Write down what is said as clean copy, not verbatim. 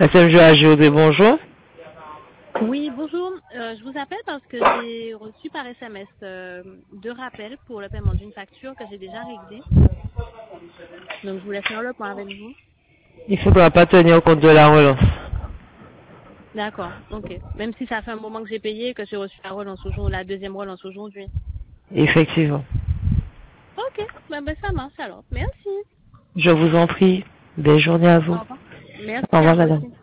SMJ AGOD, bonjour. Oui, bonjour. Je vous appelle parce que j'ai reçu par SMS deux rappels pour le paiement d'une facture que j'ai déjà réglée. Donc, je voulais faire le point avec vous. Il ne faudra pas tenir compte de la relance. D'accord, ok. Même si ça fait un moment que j'ai payé et que j'ai reçu la relance aujourd'hui, la deuxième relance aujourd'hui. Effectivement. Ok, ben ça marche alors. Merci. Je vous en prie. Belle journée à vous. Au revoir. Au Merci à revoir, vous madame. aussi.